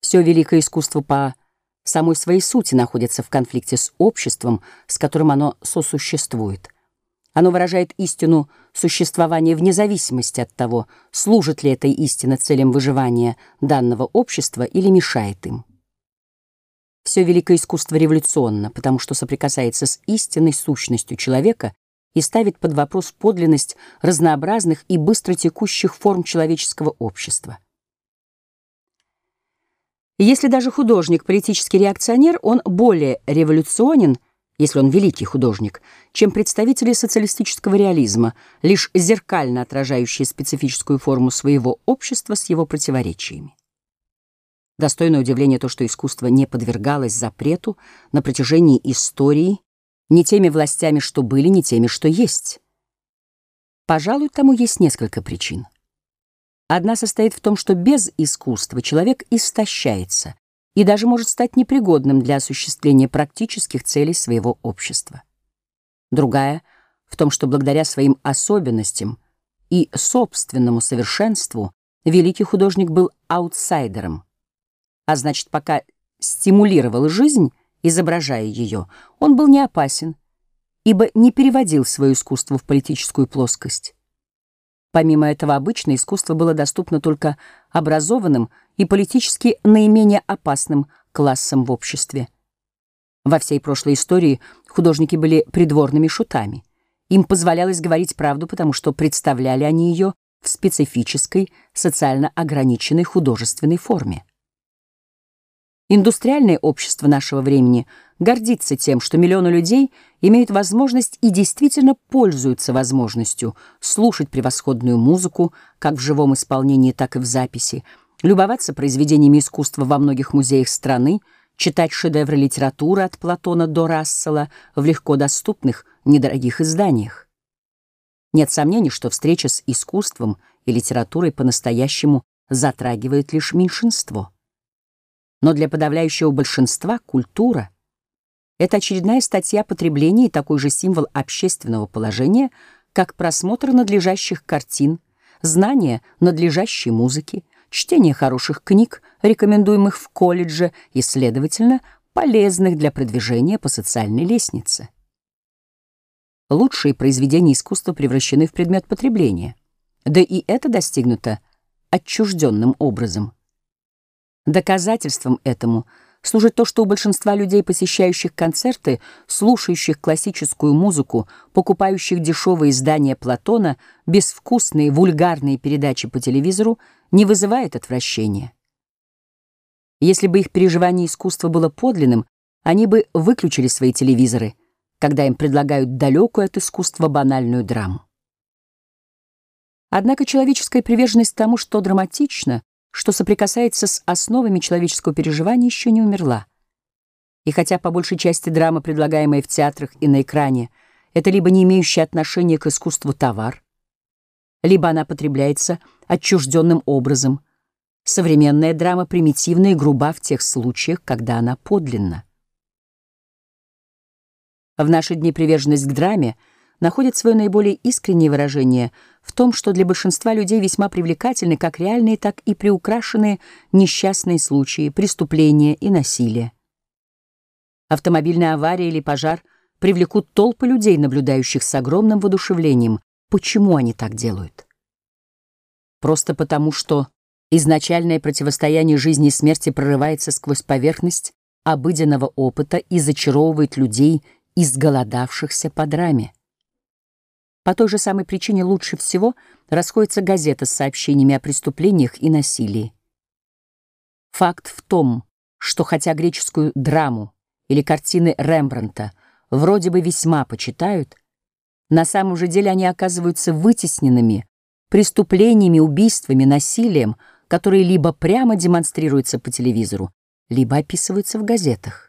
Все великое искусство по самой своей сути находится в конфликте с обществом, с которым оно сосуществует. Оно выражает истину существования вне зависимости от того, служит ли эта истина целям выживания данного общества или мешает им. Все великое искусство революционно, потому что соприкасается с истинной сущностью человека и ставит под вопрос подлинность разнообразных и быстро текущих форм человеческого общества. И если даже художник политический реакционер, он более революционен, если он великий художник, чем представители социалистического реализма, лишь зеркально отражающие специфическую форму своего общества с его противоречиями. Достойно удивления то, что искусство не подвергалось запрету на протяжении истории ни теми властями, что были, ни теми, что есть. Пожалуй, тому есть несколько причин. Одна состоит в том, что без искусства человек истощается и даже может стать непригодным для осуществления практических целей своего общества. Другая — в том, что благодаря своим особенностям и собственному совершенству великий художник был аутсайдером, а значит, пока стимулировал жизнь, изображая ее, он был не опасен, ибо не переводил свое искусство в политическую плоскость. Помимо этого, обычно искусство было доступно только образованным и политически наименее опасным классам в обществе. Во всей прошлой истории художники были придворными шутами. Им позволялось говорить правду, потому что представляли они ее в специфической, социально ограниченной художественной форме. Индустриальное общество нашего времени гордится тем, что миллионы людей имеют возможность и действительно пользуются возможностью слушать превосходную музыку как в живом исполнении, так и в записи, любоваться произведениями искусства во многих музеях страны, читать шедевры литературы от Платона до Рассела в легко доступных, недорогих изданиях. Нет сомнений, что встреча с искусством и литературой по-настоящему затрагивает лишь меньшинство. Но для подавляющего большинства культура — это очередная статья потребления и такой же символ общественного положения, как просмотр надлежащих картин, знание надлежащей музыки, чтение хороших книг, рекомендуемых в колледже и, следовательно, полезных для продвижения по социальной лестнице. Лучшие произведения искусства превращены в предмет потребления, да и это достигнуто отчужденным образом. Доказательством этому служит то, что у большинства людей, посещающих концерты, слушающих классическую музыку, покупающих дешевые издания Платона, безвкусные вульгарные передачи по телевизору не вызывает отвращения. Если бы их переживание искусства было подлинным, они бы выключили свои телевизоры, когда им предлагают далекую от искусства банальную драму. Однако человеческая приверженность к тому, что драматично, что соприкасается с основами человеческого переживания, еще не умерла. И хотя по большей части драма, предлагаемая в театрах и на экране, это либо не имеющий отношения к искусству товар, либо она потребляется отчужденным образом, современная драма примитивна и груба в тех случаях, когда она подлинна. В наши дни приверженность к драме находит свое наиболее искреннее выражение в том, что для большинства людей весьма привлекательны как реальные, так и приукрашенные несчастные случаи, преступления и насилие. Автомобильная авария или пожар привлекут толпы людей, наблюдающих с огромным воодушевлением. Почему они так делают? Просто потому, что изначальное противостояние жизни и смерти прорывается сквозь поверхность обыденного опыта и зачаровывает людей, изголодавшихся по драме. По той же самой причине лучше всего расходится газета с сообщениями о преступлениях и насилии. Факт в том, что хотя греческую драму или картины Рембрандта вроде бы весьма почитают, на самом же деле они оказываются вытесненными преступлениями, убийствами, насилием, которые либо прямо демонстрируются по телевизору, либо описываются в газетах.